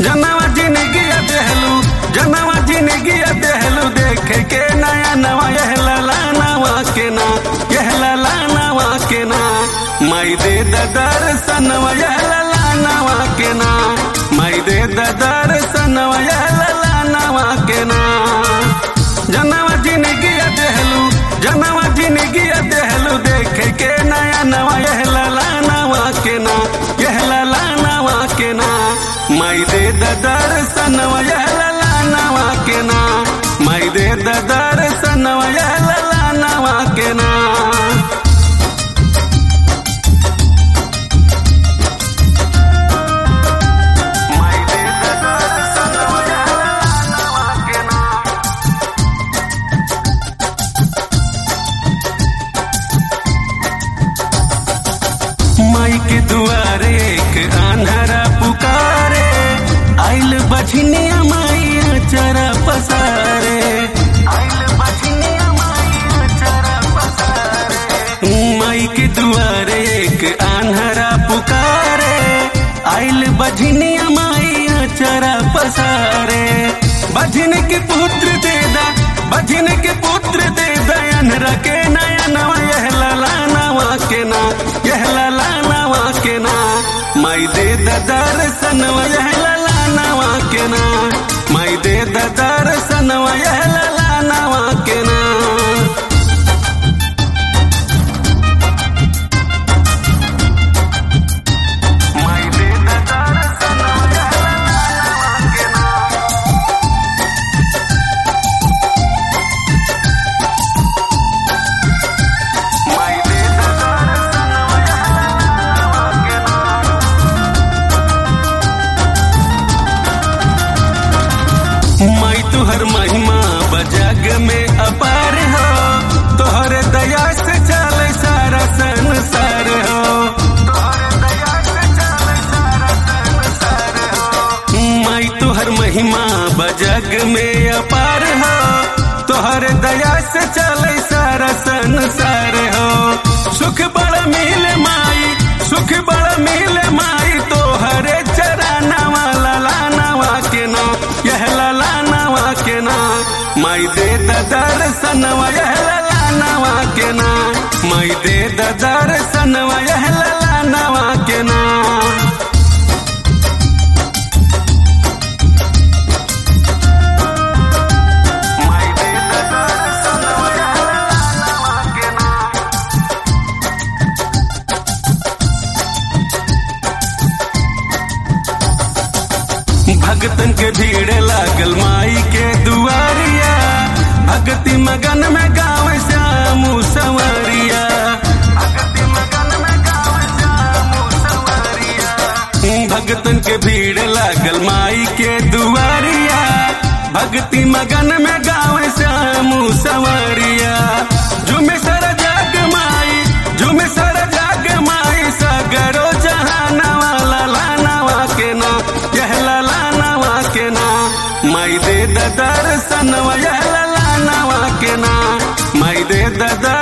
जनवा जिंदगी देहलू देखे के नया नवा यह ललानवा के ना माई दे दर्शनवा यह ललानवा के ना माई दे दर्शनवा यह ललानवा के ना जनवा जिंदगी देहलू देखे के नया नवा यह ललानवा के ना माई दे दर्शनवा यह ललानवा के ना माई दे दर्शनवा यह ललानवा के ना माई के दुआरे एक आन्हरा पुकारे आइल बछनिया माई अचरा पसारे माई के दुआरे एक आन्हरा पुकारे आइल बछनिया माई अचरा पसारे बछन के पुत्र दे दा अनहरा के नया नवा यह ललानवा के ना माई दे दर्शनवा यह ललानवा के ना माई दे दर्शनवा यह ललानवा के ना माई दे दर्शनवा यह ललानवा के ना माई दे दर्शनवा यह ललानवा के ना माई तुहर महिमा बजग में अपार हो तोहर दया से चले सारा संसार हो माई तुहर महिमा बजग में अपार हो तोहर दया से चले सारा संसार हो सुख बड़ा मिले माई तोहरे चरणवा ललानवा के ना यह ललानवा के ना माई दे दर्शनवा यह ललानवा के ना माई दे दर्शनवा यह ललानवा के ना माई दे दर्शनवा यह ललानवा के ना भगतन के भीड़ लागल माई के दुआरिया भक्ति मगन में गाँव श्यामू संवरिया भगतन के भीड़ लागल माई के दुआरिया भक्ति मगन में गाँव श्यामू संवरिया झूमे सारा जग माई सगरो जहानवा ललानवा के ना यह ललानवा के ना माई दे दर्शनवा यह ललानवा के ना माई दे